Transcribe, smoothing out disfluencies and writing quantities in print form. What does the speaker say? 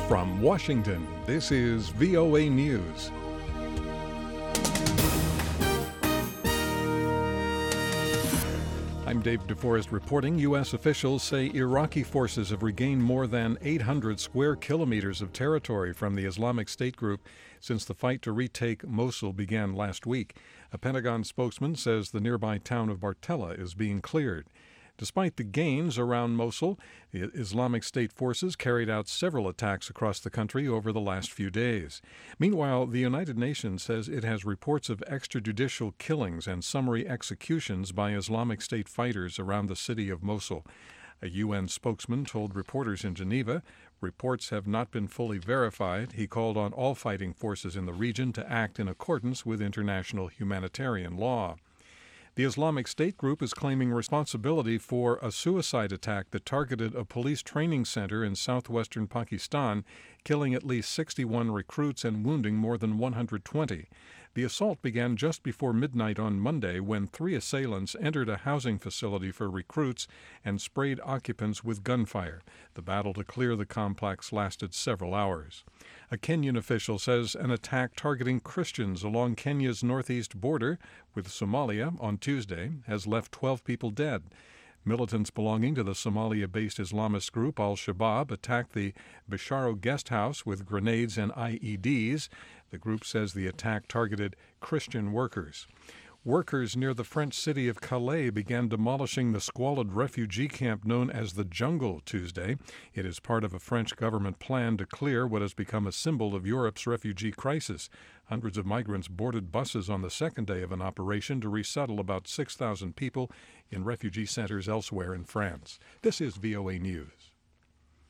From Washington, this is VOA News. I'm Dave DeForest reporting. U.S. officials say Iraqi forces have regained more than 800 square kilometers of territory from the Islamic State group since the fight to retake Mosul began last week. A Pentagon spokesman says the nearby town of Bartella is being cleared. Despite the gains around Mosul, the Islamic State forces carried out several attacks across the country over the last few days. Meanwhile, the United Nations says it has reports of extrajudicial killings and summary executions by Islamic State fighters around the city of Mosul. A UN spokesman told reporters in Geneva reports have not been fully verified. He called on all fighting forces in the region to act in accordance with international humanitarian law. The Islamic State group is claiming responsibility for a suicide attack that targeted a police training center in southwestern Pakistan, killing at least 61 recruits and wounding more than 120. The assault began just before midnight on Monday when 3 assailants entered a housing facility for recruits and sprayed occupants with gunfire. The battle to clear the complex lasted several hours. A Kenyan official says an attack targeting Christians along Kenya's northeast border with Somalia on Tuesday has left 12 people dead. Militants belonging to the Somalia-based Islamist group Al-Shabaab attacked the Bisharo guest house with grenades and IEDs. The group says the attack targeted Christian workers. Workers near the French city of Calais began demolishing the squalid refugee camp known as the Jungle Tuesday. It is part of a French government plan to clear what has become a symbol of Europe's refugee crisis. Hundreds of migrants boarded buses on the second day of an operation to resettle about 6,000 people in refugee centers elsewhere in France. This is VOA News.